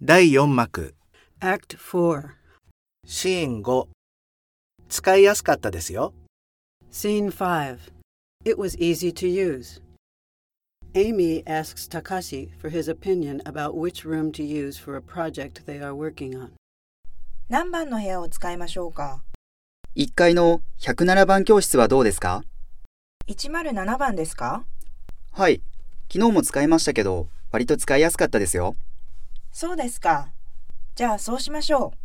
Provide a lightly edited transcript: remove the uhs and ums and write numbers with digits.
第4幕 Act 4. シーン5使いやすかったですよ。 Scene 5. It was easy to use. Amy asks Takashi for his opinion about which room to use for a project they are working on. 何番の部屋を使いましょうか。 1階の107番教室はどうですか？ 107番ですか？ はい。昨日も使いましたけど、割と使いやすかったですよ。 そうですか。じゃあそうしましょう。